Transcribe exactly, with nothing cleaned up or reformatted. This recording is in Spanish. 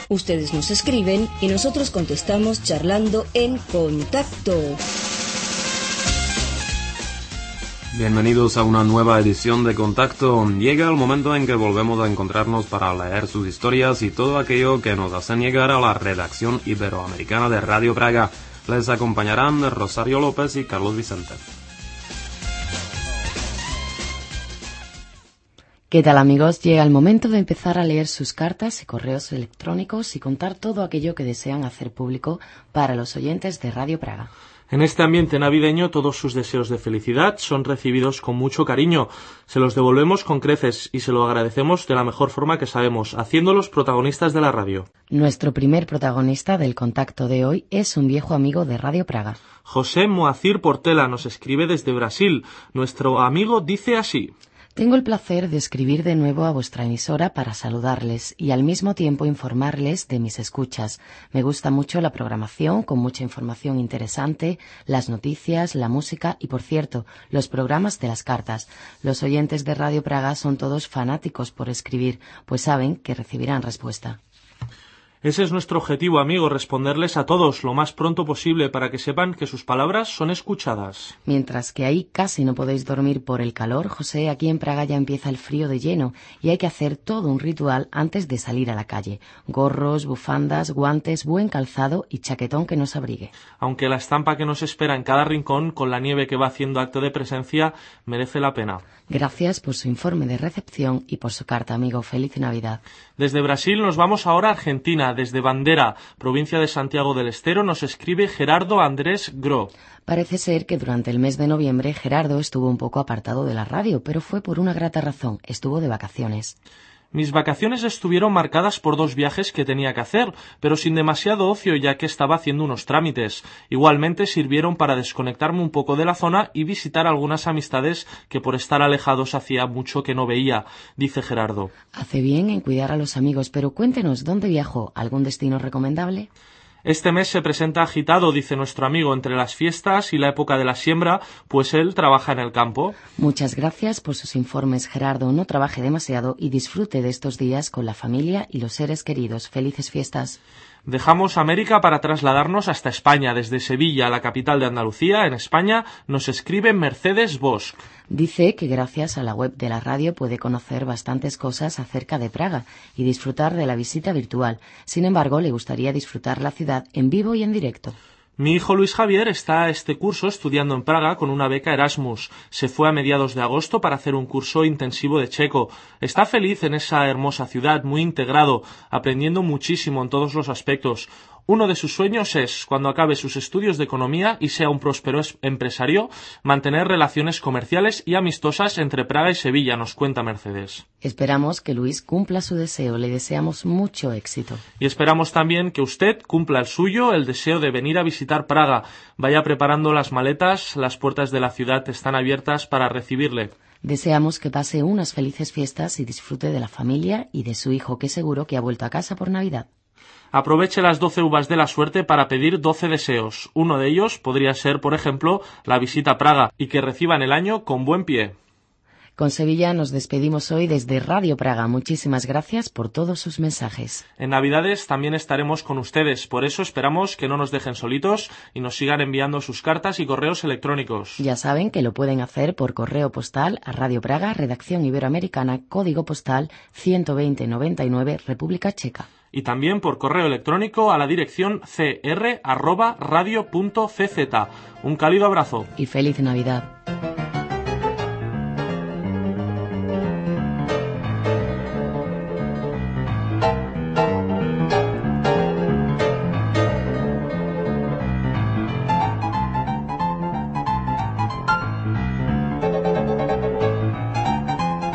Ustedes nos escriben y nosotros contestamos charlando en Contacto. Bienvenidos a una nueva edición de Contacto. Llega el momento en que volvemos a encontrarnos para leer sus historias y todo aquello que nos hacen llegar a la redacción iberoamericana de Radio Praga. Les acompañarán Rosario López y Carlos Vicente. ¿Qué tal, amigos? Llega el momento de empezar a leer sus cartas y correos electrónicos y contar todo aquello que desean hacer público para los oyentes de Radio Praga. En este ambiente navideño, todos sus deseos de felicidad son recibidos con mucho cariño. Se los devolvemos con creces y se lo agradecemos de la mejor forma que sabemos, haciéndolos protagonistas de la radio. Nuestro primer protagonista del Contacto de hoy es un viejo amigo de Radio Praga. José Moacir Portela nos escribe desde Brasil. Nuestro amigo dice así: Tengo el placer de escribir de nuevo a vuestra emisora para saludarles y al mismo tiempo informarles de mis escuchas. Me gusta mucho la programación, con mucha información interesante, las noticias, la música y, por cierto, los programas de las cartas. Los oyentes de Radio Praga son todos fanáticos por escribir, pues saben que recibirán respuesta. Ese es nuestro objetivo, amigo, responderles a todos lo más pronto posible para que sepan que sus palabras son escuchadas. Mientras que ahí casi no podéis dormir por el calor, José, aquí en Praga ya empieza el frío de lleno y hay que hacer todo un ritual antes de salir a la calle. Gorros, bufandas, guantes, buen calzado y chaquetón que nos abrigue. Aunque la estampa que nos espera en cada rincón, con la nieve que va haciendo acto de presencia, merece la pena. Gracias por su informe de recepción y por su carta, amigo. Feliz Navidad. Desde Brasil nos vamos ahora a Argentina. Desde Bandera, provincia de Santiago del Estero, nos escribe Gerardo Andrés Gro. Parece ser que durante el mes de noviembre Gerardo estuvo un poco apartado de la radio, pero fue por una grata razón. Estuvo de vacaciones. Mis vacaciones estuvieron marcadas por dos viajes que tenía que hacer, pero sin demasiado ocio ya que estaba haciendo unos trámites. Igualmente sirvieron para desconectarme un poco de la zona y visitar algunas amistades que por estar alejados hacía mucho que no veía, dice Gerardo. Hace bien en cuidar a los amigos, pero cuéntenos, ¿dónde viajó? ¿Algún destino recomendable? Este mes se presenta agitado, dice nuestro amigo, entre las fiestas y la época de la siembra, pues él trabaja en el campo. Muchas gracias por sus informes, Gerardo. No trabaje demasiado y disfrute de estos días con la familia y los seres queridos. Felices fiestas. Dejamos América para trasladarnos hasta España. Desde Sevilla, la capital de Andalucía, en España, nos escribe Mercedes Bosch. Dice que gracias a la web de la radio puede conocer bastantes cosas acerca de Praga y disfrutar de la visita virtual. Sin embargo, le gustaría disfrutar la ciudad en vivo y en directo. Mi hijo Luis Javier está este curso estudiando en Praga con una beca Erasmus. Se fue a mediados de agosto para hacer un curso intensivo de checo. Está feliz en esa hermosa ciudad, muy integrado, aprendiendo muchísimo en todos los aspectos. Uno de sus sueños es, cuando acabe sus estudios de economía y sea un próspero empresario, mantener relaciones comerciales y amistosas entre Praga y Sevilla, nos cuenta Mercedes. Esperamos que Luis cumpla su deseo, le deseamos mucho éxito. Y esperamos también que usted cumpla el suyo, el deseo de venir a visitar Praga. Vaya preparando las maletas, las puertas de la ciudad están abiertas para recibirle. Deseamos que pase unas felices fiestas y disfrute de la familia y de su hijo, que seguro que ha vuelto a casa por Navidad. Aproveche las doce uvas de la suerte para pedir doce deseos. Uno de ellos podría ser, por ejemplo, la visita a Praga y que reciban el año con buen pie. Con Sevilla nos despedimos hoy desde Radio Praga. Muchísimas gracias por todos sus mensajes. En Navidades también estaremos con ustedes, por eso esperamos que no nos dejen solitos y nos sigan enviando sus cartas y correos electrónicos. Ya saben que lo pueden hacer por correo postal a Radio Praga, Redacción Iberoamericana, código postal ciento veinte noventa y nueve, República Checa. Y también por correo electrónico a la dirección c r arroba radio punto c z. Un cálido abrazo. Y feliz Navidad.